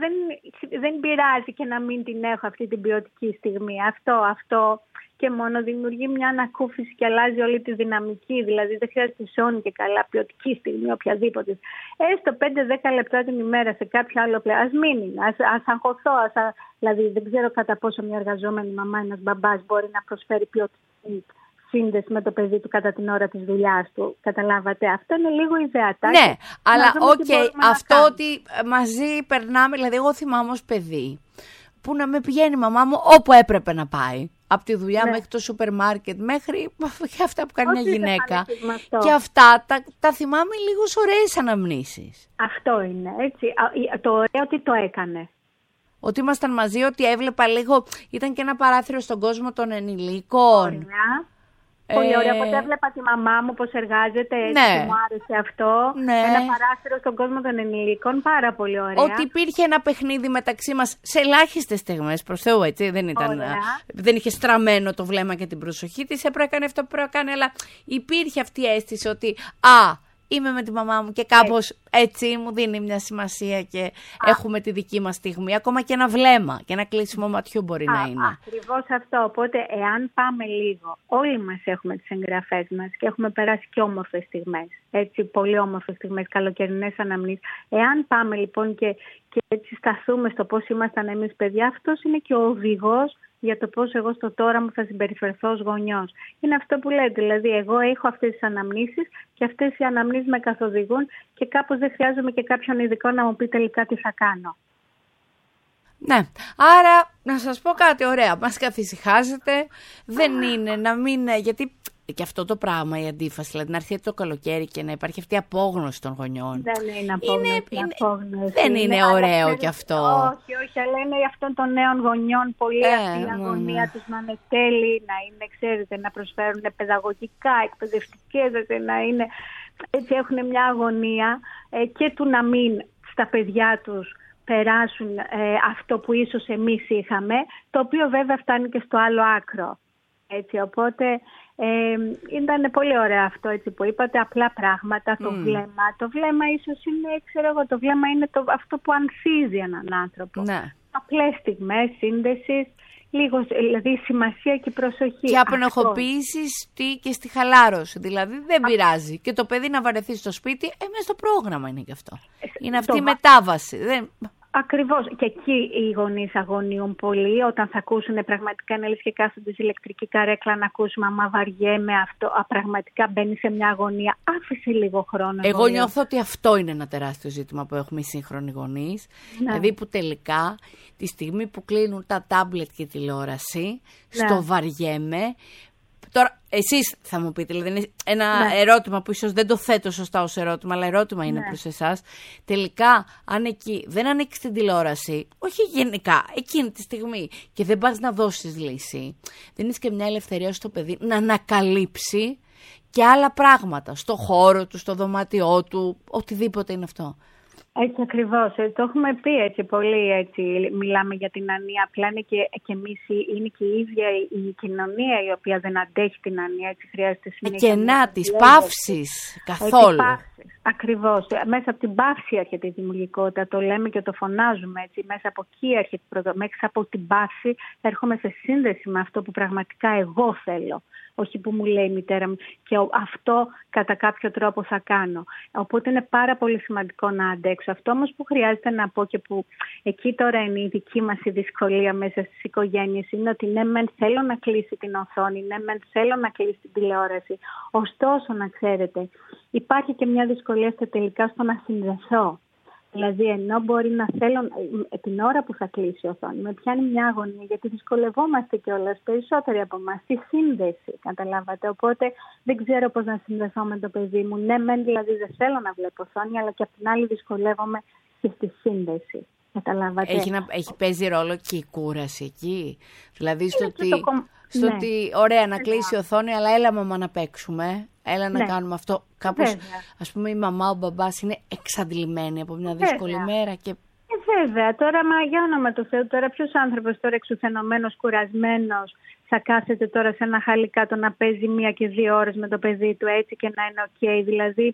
δεν πειράζει και να μην την έχω αυτή την ποιοτική στιγμή. Αυτό και μόνο δημιουργεί μια ανακούφιση και αλλάζει όλη τη δυναμική. Δηλαδή δεν χρειάζεται σώνη και καλά ποιοτική στιγμή, οποιαδήποτε. Έστω 5-10 λεπτά την ημέρα σε κάποιο άλλο πλέον. Ας μείνει, ας αγχωθώ. Δηλαδή δεν ξέρω κατά πόσο μια εργαζόμενη μαμά, ένας μπαμπάς μπορεί να προσφέρει ποιοτική σύνδεση με το παιδί του κατά την ώρα της δουλειάς του. Καταλάβατε, αυτό είναι λίγο ιδεατά. Ναι, αλλά αυτό ότι μαζί περνάμε, δηλαδή εγώ θυμάμαι ως παιδί που να με πηγαίνει η μαμά μου όπου έπρεπε να πάει. Από τη δουλειά μέχρι το σούπερ μάρκετ, μέχρι και αυτά που κάνει μια γυναίκα. Και αυτά τα θυμάμαι λίγο ωραίες αναμνήσεις. Αυτό είναι, έτσι. Το ωραίο ότι το έκανε. Ότι ήμασταν μαζί, ότι έβλεπα λίγο, ήταν και ένα παράθυρο στον κόσμο των ενηλίκων. Ωραία. Πολύ ωραία. Οπότε έβλεπα τη μαμά μου πώς εργάζεται, έτσι, ναι. Μου άρεσε αυτό. Ναι. Ένα παράθυρο στον κόσμο των ενηλίκων, πάρα πολύ ωραία. Ότι υπήρχε ένα παιχνίδι μεταξύ μας σε ελάχιστες στιγμές, προς Θεού, έτσι. Δεν είχε στραμμένο το βλέμμα και την προσοχή της, έπρεπε να κάνει αυτό που πρέπει να κάνει, αλλά υπήρχε αυτή η αίσθηση ότι είμαι με τη μαμά μου και κάπως έτσι μου δίνει μια σημασία και έχουμε τη δική μας στιγμή. Ακόμα και ένα βλέμμα και ένα κλείσιμο ματιού μπορεί να είναι. Ακριβώς αυτό. Οπότε εάν πάμε λίγο, όλοι μας έχουμε τις εγγραφές μας και έχουμε περάσει και όμορφες στιγμές. Έτσι, πολύ όμορφες στιγμές, καλοκαιρινές αναμνήσεις. Εάν πάμε λοιπόν και έτσι σταθούμε στο πώς ήμασταν εμείς παιδιά, αυτός είναι και ο οδηγός για το πώς εγώ στο τώρα μου θα συμπεριφερθώ ως γονιός. Είναι αυτό που λέτε, δηλαδή εγώ έχω αυτές τις αναμνήσεις και αυτές οι αναμνήσεις με καθοδηγούν και κάπως δεν χρειάζομαι και κάποιον ειδικό να μου πει τελικά τι θα κάνω. Ναι, άρα να σας πω κάτι ωραία, μας καθησυχάζετε, δεν είναι να μην, γιατί και αυτό το πράγμα, η αντίφαση, δηλαδή να έρθει το καλοκαίρι και να υπάρχει αυτή η απόγνωση των γονιών. Δεν είναι απόγνωση. Δεν είναι ωραίο κι αυτό. Όχι, αλλά είναι αυτών των νέων γονιών πολύ αυτή η αγωνία τους να είναι τέλειοι, να είναι, ξέρετε, να προσφέρουν παιδαγωγικά, εκπαιδευτικές, να είναι, έτσι έχουν μια αγωνία και του να μην στα παιδιά τους περάσουν αυτό που ίσως εμείς είχαμε, το οποίο βέβαια φτάνει και στο άλλο άκρο. Έτσι, οπότε ήταν πολύ ωραίο αυτό έτσι, που είπατε, απλά πράγματα, το βλέμμα. Το βλέμμα ίσως είναι, ξέρω εγώ, το βλέμμα είναι αυτό που ανθίζει έναν άνθρωπο. Ναι. Απλές στιγμές σύνδεσης, λίγο, δηλαδή σημασία και προσοχή. Και απενοχοποίησης και στη χαλάρωση, δηλαδή δεν πειράζει. Και το παιδί να βαρεθεί στο σπίτι, μέσα στο πρόγραμμα είναι και αυτό. Είναι αυτή η μετάβαση. Ακριβώς. Και εκεί οι γονείς αγωνίουν πολύ όταν θα ακούσουν πραγματικά να λες και κάθονται σε ηλεκτρική καρέκλα να ακούσουν «Μαμά βαριέμαι αυτό», πραγματικά μπαίνει σε μια αγωνία. Άφησε λίγο χρόνο. Εγώ νιώθω ότι αυτό είναι ένα τεράστιο ζήτημα που έχουμε οι σύγχρονοι γονείς. Ναι. Δηλαδή που τελικά τη στιγμή που κλείνουν τα τάμπλετ και τηλεόραση, στο βαριέμαι. Τώρα, εσείς θα μου πείτε, δηλαδή είναι ένα ερώτημα που ίσως δεν το θέτω σωστά ως ερώτημα, αλλά ερώτημα είναι προς εσάς. Τελικά, αν εκεί δεν ανοίξεις την τηλεόραση, όχι γενικά, εκείνη τη στιγμή, και δεν πας να δώσεις λύση, δίνεις και μια ελευθερία στο παιδί να ανακαλύψει και άλλα πράγματα, στο χώρο του, στο δωμάτιό του, οτιδήποτε είναι αυτό. Έτσι ακριβώς. Το έχουμε πει έτσι πολύ, έτσι, μιλάμε για την ανία. Απλά είναι και εμείς, είναι και η ίδια η κοινωνία η οποία δεν αντέχει την ανία. Έτσι χρειάζεται συνέχεια. Και να της παύσης καθόλου. Ακριβώς. Μέσα από την παύση έρχεται η δημιουργικότητα. Το λέμε και το φωνάζουμε έτσι. Μέσα από εκεί έρχεται μέσα από την παύση έρχομαι σε σύνδεση με αυτό που πραγματικά εγώ θέλω. Όχι που μου λέει η μητέρα μου και αυτό κατά κάποιο τρόπο θα κάνω. Οπότε είναι πάρα πολύ σημαντικό να αντέξω. Αυτό όμως που χρειάζεται να πω και που εκεί τώρα είναι η δική μας η δυσκολία μέσα στις οικογένειες είναι ότι ναι μεν θέλω να κλείσει την οθόνη, ναι μεν θέλω να κλείσει την τηλεόραση. Ωστόσο να ξέρετε υπάρχει και μια δυσκολία τελικά στο να συνδεθώ. Δηλαδή, ενώ μπορεί να θέλω την ώρα που θα κλείσει η οθόνη, με πιάνει μια αγωνία, γιατί δυσκολευόμαστε κιόλας περισσότεροι από εμάς στη σύνδεση. Καταλάβατε. Οπότε δεν ξέρω πώς να συνδεθώ με το παιδί μου. Ναι, μεν δηλαδή δεν θέλω να βλέπω οθόνη, αλλά και απ' την άλλη δυσκολεύομαι και στη σύνδεση. Καταλάβατε. Έχει παίζει ρόλο και η κούραση εκεί. Δηλαδή στο ότι ωραία να κλείσει η οθόνη, αλλά έλα μαμά να παίξουμε. Έλα να κάνουμε αυτό. Κάπως, ας πούμε, η μαμά, ο μπαμπάς είναι εξαντλημένοι από μια δύσκολη μέρα και... Βέβαια, τώρα για όνομα του Θεού, τώρα ποιος άνθρωπος τώρα εξουθενωμένος, κουρασμένος, θα κάθεται τώρα σε ένα χαλί κάτω να παίζει 1 και 2 ώρες με το παιδί του έτσι και να είναι ok. Δηλαδή,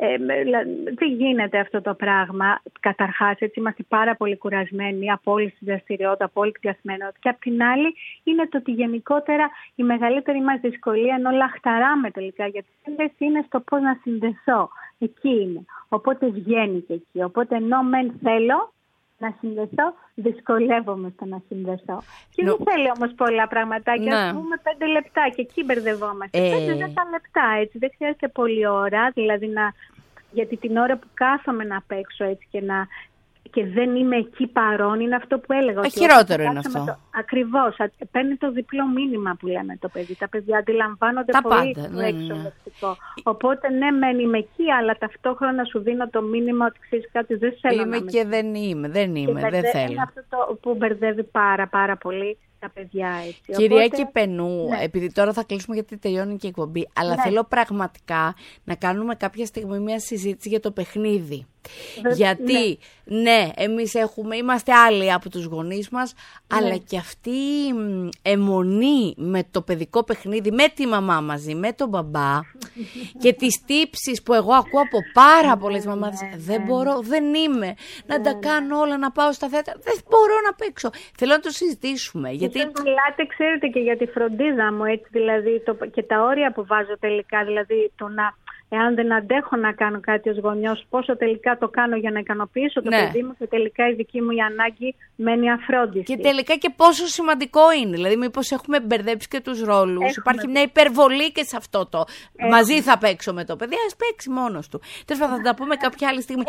δεν γίνεται αυτό το πράγμα. Καταρχάς, έτσι είμαστε πάρα πολύ κουρασμένοι από όλη τη δραστηριότητα, από όλη τη διασμένότητα. Και απ' την άλλη, είναι το ότι γενικότερα η μεγαλύτερη μας δυσκολία, ενώ λαχταράμε τελικά για τη σύνδεση, είναι στο πώς να συνδεθώ. Εκεί είναι. Οπότε βγαίνει και εκεί. Οπότε ενώ μεν θέλω να συνδεθώ, δυσκολεύομαι στο να συνδεθώ. Και δεν θέλει όμως πολλά πραγματάκια. Ας πούμε 5 λεπτά και εκεί μπερδευόμαστε. 5-10 λεπτά έτσι. Δεν χρειάζεται πολλή ώρα. Δηλαδή γιατί την ώρα που κάθομαι να παίξω έτσι και δεν είμαι εκεί παρόν, είναι αυτό που έλεγα. Χειρότερο είναι αυτό. Ακριβώς. Παίρνει το διπλό μήνυμα που λέμε το παιδί. Τα παιδιά αντιλαμβάνονται πολύ το εξοδευτικό. Οπότε ναι, μεν είμαι εκεί, αλλά ταυτόχρονα σου δίνω το μήνυμα ότι ξέρεις κάτι, δεν θέλω είμαι να και δεν είμαι, δεν θέλω. Είναι αυτό που μπερδεύει πάρα πολύ τα παιδιά έτσι. Κυριακή Πενού, επειδή τώρα θα κλείσουμε γιατί τελειώνει και η εκπομπή, αλλά θέλω πραγματικά να κάνουμε κάποια στιγμή μια συζήτηση για το παιχνίδι. Γιατί, ναι, εμείς είμαστε άλλοι από τους γονείς μας, αλλά και αυτή η αιμονή με το παιδικό παιχνίδι, με τη μαμά μαζί, με τον μπαμπά και τις τύψεις που εγώ ακούω από πάρα πολλές μαμάδες. Δεν μπορώ, δεν είμαι, να τα κάνω όλα, να πάω στα θέατρα, δεν μπορώ να παίξω. Θέλω να το συζητήσουμε. Γιατί μιλάτε, ξέρετε, και για τη φροντίδα μου, έτσι, δηλαδή, και τα όρια που βάζω τελικά, δηλαδή το να... Εάν δεν αντέχω να κάνω κάτι ως γονιός, πόσο τελικά το κάνω για να ικανοποιήσω το παιδί μου και τελικά η δική μου η ανάγκη μένει αφρόντιστη. Και τελικά και πόσο σημαντικό είναι. Δηλαδή, μήπως έχουμε μπερδέψει και τους ρόλους. Υπάρχει μια υπερβολή και σε αυτό το. Μαζί θα παίξω με το παιδί, ας παίξει μόνος του. Τέλος πάντων, θα τα πούμε κάποια άλλη στιγμή.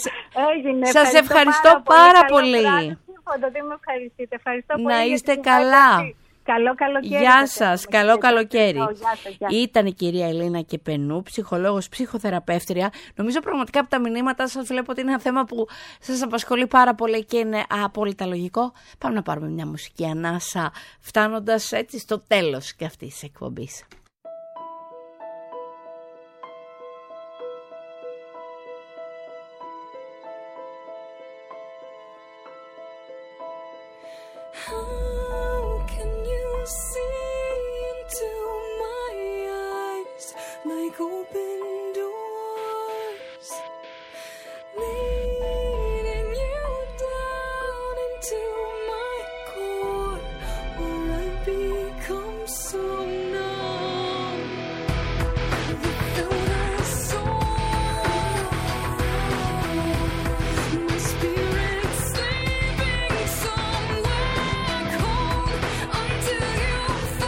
Σας ευχαριστώ πάρα πολύ. Να είστε καλά. Καλό καλοκαίρι. Γεια σας, καλό καλοκαίρι. Ήταν η κυρία Ελίνα Κεπενού, ψυχολόγος, ψυχοθεραπεύτρια. Νομίζω πραγματικά από τα μηνύματα σας βλέπω ότι είναι ένα θέμα που σας απασχολεί πάρα πολύ και είναι απόλυτα λογικό. Πάμε να πάρουμε μια μουσική ανάσα, φτάνοντας έτσι στο τέλος και αυτής της εκπομπής. Open doors, leading you down into my core, where I become so numb. Without a soul, my spirit sleeping somewhere cold until you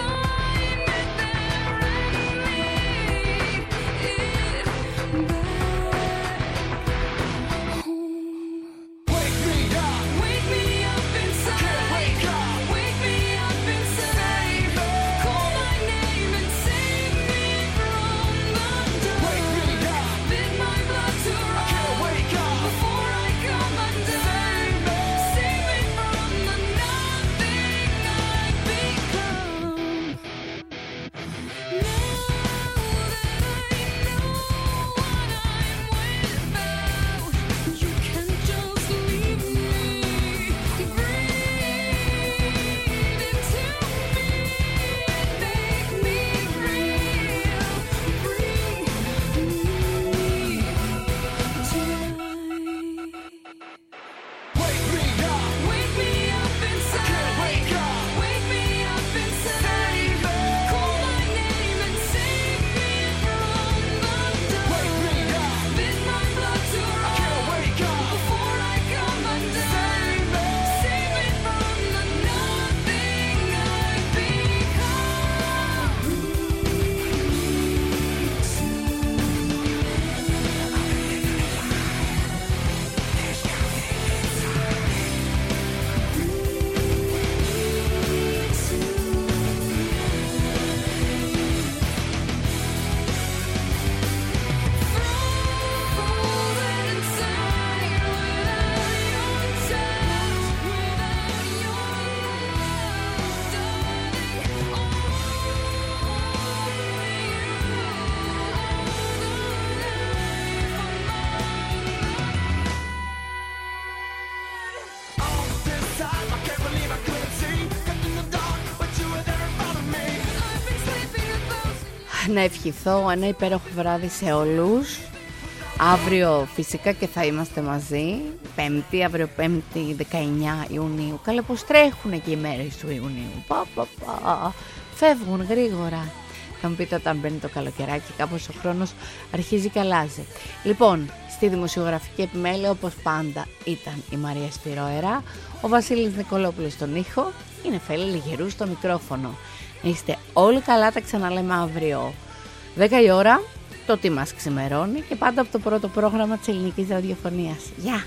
να ευχηθώ ένα υπέροχο βράδυ σε όλους. Αύριο φυσικά και θα είμαστε μαζί. Πέμπτη, αύριο Πέμπτη 19 Ιουνίου. Καλά πως τρέχουν και οι μέρες του Ιουνίου. Φεύγουν γρήγορα. Θα μου πείτε, όταν μπαίνει το καλοκαιράκι κάπως ο χρόνος αρχίζει και αλλάζει. Λοιπόν, στη δημοσιογραφική επιμέλεια όπως πάντα ήταν η Μαρία Σπυρόερα, ο Βασίλης Νικολόπουλος στον ήχο, η Νεφέλη Λιγερού στο μικρόφωνο. Να είστε όλοι καλά, τα ξαναλέμε αύριο 10 η ώρα, το τι μας ξημερώνει και πάντα από το πρώτο πρόγραμμα της ελληνικής ραδιοφωνίας. Γεια!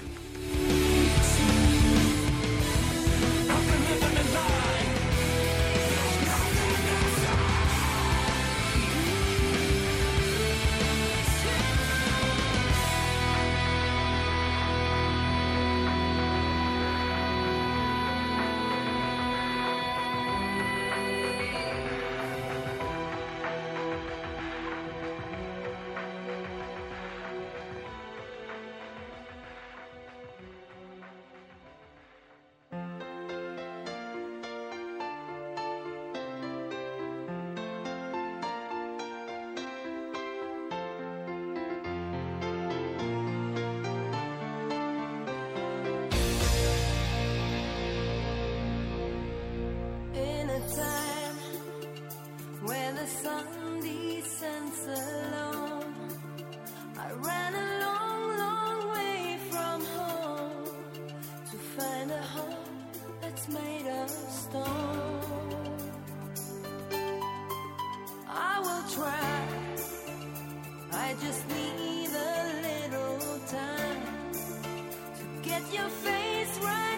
Just need a little time to get your face right.